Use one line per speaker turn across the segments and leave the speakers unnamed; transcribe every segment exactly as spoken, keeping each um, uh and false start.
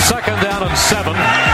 Second down and seven.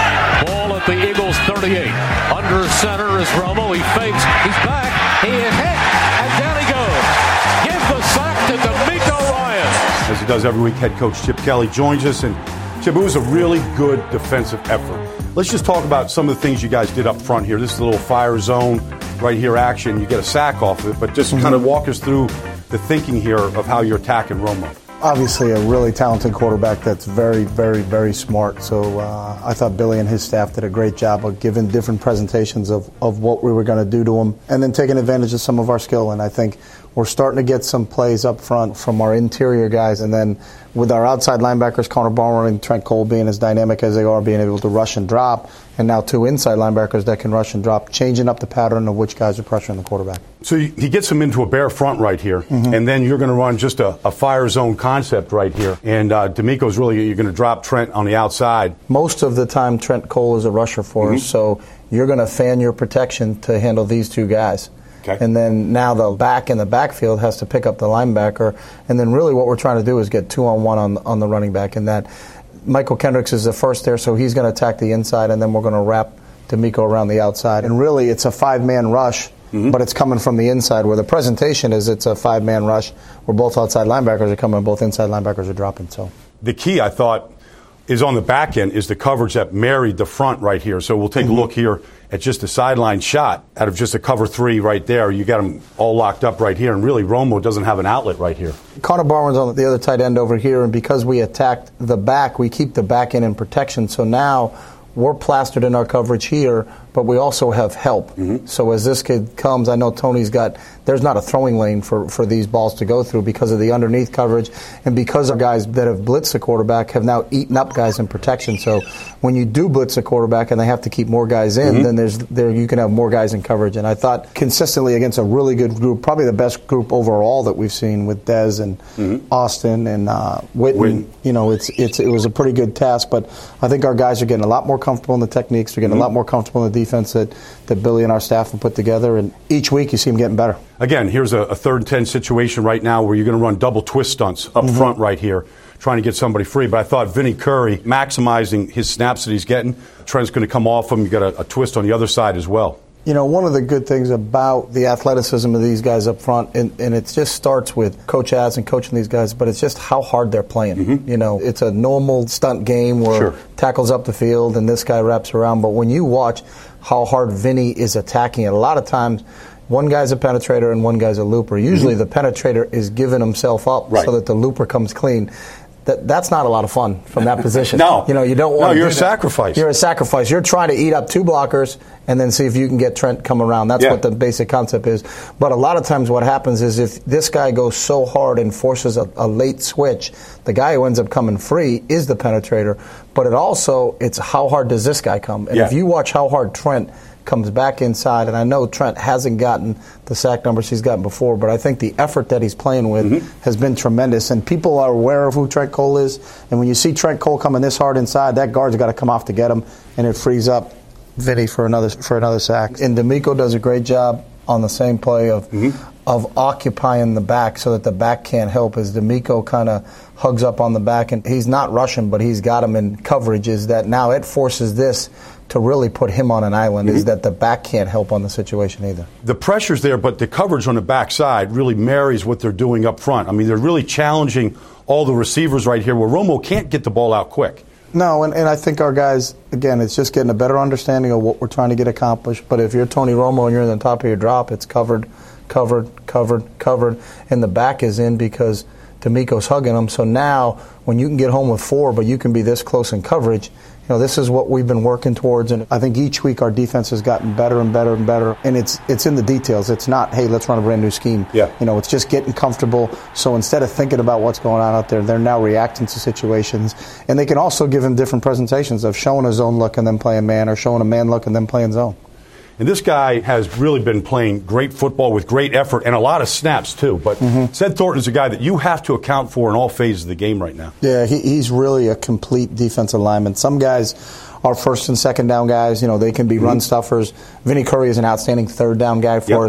Ball at the Eagles thirty-eight. Under center is Romo. He fakes. He's back. He is hit. And down he goes. Give the sack to DeMeco Ryan.
As he does every week, head coach Chip Kelly joins us. And Chip, it was a really good defensive effort. Let's just talk about some of the things you guys did up front here. This is a little fire zone right here action. You get a sack off of it, but just mm-hmm. kind of walk us through the thinking here of how you're attacking Romo.
Obviously a really talented quarterback that's very, very, very smart. So uh, I thought Billy and his staff did a great job of giving different presentations of, of what we were going to do to him and then taking advantage of some of our skill. And I think we're starting to get some plays up front from our interior guys. And then with our outside linebackers, Connor Barwin and Trent Cole being as dynamic as they are, being able to rush and drop, and now two inside linebackers that can rush and drop, changing up the pattern of which guys are pressuring the quarterback.
So he gets him into a bare front right here, mm-hmm. and then you're going to run just a, a fire zone concept right here. And uh, DeMeco's really, you're going to drop Trent on the outside.
Most of the time, Trent Cole is a rusher for mm-hmm. us, so you're going to fan your protection to handle these two guys.
Okay.
And then now the back in the backfield has to pick up the linebacker. And then really what we're trying to do is get two on one on, on the running back. And that Michael Kendricks is the first there, so he's going to attack the inside, and then we're going to wrap DeMeco around the outside. And really it's a five-man rush, mm-hmm. but it's coming from the inside, where the presentation is it's a five-man rush where both outside linebackers are coming and both inside linebackers are dropping. So
the key, I thought, is on the back end is the coverage that married the front right here. So we'll take mm-hmm. a look here at just a sideline shot out of just a cover three right there. You got them all locked up right here, and really Romo doesn't have an outlet right here.
Connor Barwin's on the other tight end over here, and because we attacked the back, we keep the back end in protection. So now we're plastered in our coverage here, but we also have help. Mm-hmm. So as this kid comes, I know Tony's got, there's not a throwing lane for, for these balls to go through because of the underneath coverage and because of guys that have blitzed the quarterback have now eaten up guys in protection. So when you do blitz a quarterback and they have to keep more guys in, mm-hmm. then there's there you can have more guys in coverage. And I thought consistently against a really good group, probably the best group overall that we've seen with Dez and mm-hmm. Austin and uh, Witten. Witten. You know, it's it's it was a pretty good task, but I think our guys are getting a lot more comfortable in the techniques. They're getting mm-hmm. a lot more comfortable in the defense that, that Billy and our staff have put together, and each week you see them getting better.
Again, here's a, a third and ten situation right now where you're going to run double twist stunts up mm-hmm. front right here, trying to get somebody free. But I thought Vinny Curry maximizing his snaps that he's getting. Trent's going to come off him. You got a, a twist on the other side as well.
You know, one of the good things about the athleticism of these guys up front, and, and it just starts with Coach Az and coaching these guys, but it's just how hard they're playing. Mm-hmm. You know, it's a normal stunt game where
sure.
tackles up the field and this guy wraps around. But when you watch how hard Vinny is attacking it, a lot of times one guy's a penetrator and one guy's a looper. Usually mm-hmm. the penetrator is giving himself up
right.
so that the looper comes clean. That, that's not a lot of fun from that position.
No.
You know, you don't want
no,
to
you're
do
a
that.
sacrifice.
You're a sacrifice. You're trying to eat up two blockers and then see if you can get Trent come around. That's
yeah.
what the basic concept is. But a lot of times what happens is if this guy goes so hard and forces a, a late switch, the guy who ends up coming free is the penetrator. But it also, it's how hard does this guy come? And
yeah.
if you watch how hard Trent comes back inside, and I know Trent hasn't gotten the sack numbers he's gotten before, but I think the effort that he's playing with mm-hmm. has been tremendous, and people are aware of who Trent Cole is, and when you see Trent Cole coming this hard inside, that guard's got to come off to get him, and it frees up Vinny for another for another sack. And DeMeco does a great job on the same play of mm-hmm. of occupying the back so that the back can't help, as DeMeco kind of hugs up on the back, and he's not rushing, but he's got him in coverages that now it forces this to really put him on an island, mm-hmm. is that the back can't help on the situation either.
The pressure's there, but the coverage on the backside really marries what they're doing up front. I mean, they're really challenging all the receivers right here where Romo can't get the ball out quick.
No, and, and I think our guys, again, it's just getting a better understanding of what we're trying to get accomplished. But if you're Tony Romo and you're in the top of your drop, it's covered, covered, covered, covered, and the back is in because DeMeco's hugging them. So now when you can get home with four, but you can be this close in coverage, you know, this is what we've been working towards, and I think each week our defense has gotten better and better and better, and it's it's in the details. It's not, hey, let's run a brand new scheme.
Yeah.
You know, it's just getting comfortable. So instead of thinking about what's going on out there, they're now reacting to situations, and they can also give him different presentations of showing a zone look and then playing man, or showing a man look and then playing zone.
And this guy has really been playing great football with great effort and a lot of snaps, too. But mm-hmm. Seth Thornton is a guy that you have to account for in all phases of the game right now.
Yeah, he, he's really a complete defensive lineman. Some guys are first and second down guys. You know, they can be mm-hmm. run stuffers. Vinny Curry is an outstanding third down guy for
yep.
us.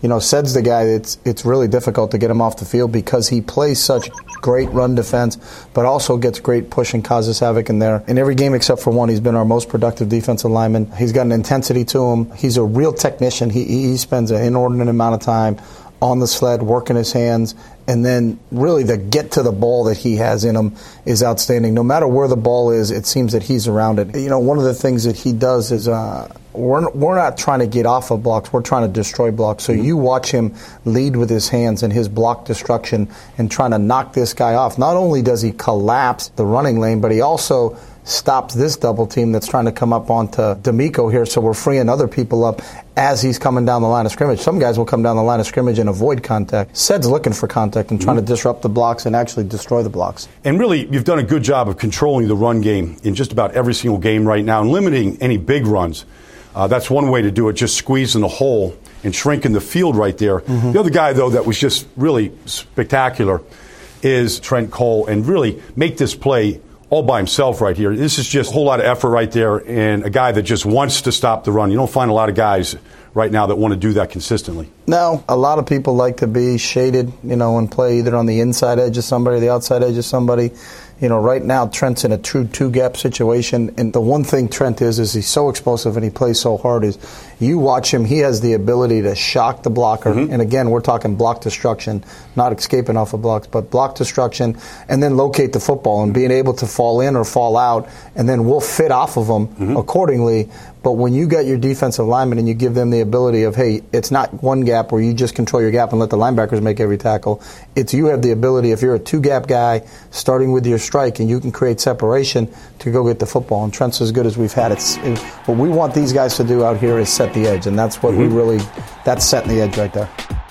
you know, Ced's the guy that's it's really difficult to get him off the field because he plays such great run defense, but also gets great push and causes havoc in there. In every game except for one, he's been our most productive defensive lineman. He's got an intensity to him. He's a real technician. He, he spends an inordinate amount of time on the sled, working his hands, and then really the get to the ball that he has in him is outstanding. No matter where the ball is, it seems that he's around it. You know, one of the things that he does is uh, we're, we're not trying to get off of blocks. We're trying to destroy blocks. So you watch him lead with his hands and his block destruction and trying to knock this guy off. Not only does he collapse the running lane, but he also stops this double team that's trying to come up onto D'Amico here, so we're freeing other people up as he's coming down the line of scrimmage. Some guys will come down the line of scrimmage and avoid contact. Ced's looking for contact and trying mm-hmm. to disrupt the blocks and actually destroy the blocks.
And really, you've done a good job of controlling the run game in just about every single game right now and limiting any big runs. Uh, that's one way to do it, just squeezing the hole and shrinking the field right there. Mm-hmm. The other guy, though, that was just really spectacular is Trent Cole, and really make this play all by himself right here. This is just a whole lot of effort right there, and a guy that just wants to stop the run. You don't find a lot of guys right now that want to do that consistently.
No, a lot of people like to be shaded, you know, and play either on the inside edge of somebody or the outside edge of somebody. You know, right now Trent's in a true two-gap situation, and the one thing Trent is, is he's so explosive and he plays so hard is you watch him, he has the ability to shock the blocker, mm-hmm. and again, we're talking block destruction, not escaping off of blocks, but block destruction, and then locate the football and being able to fall in or fall out, and then we'll fit off of them mm-hmm. accordingly. But when you got your defensive linemen and you give them the ability of, hey, it's not one gap where you just control your gap and let the linebackers make every tackle. It's you have the ability, if you're a two-gap guy, starting with your strike, and you can create separation to go get the football. And Trent's as good as we've had. It's, it, what we want these guys to do out here is set the edge, and that's what mm-hmm. we really, that's setting the edge right there.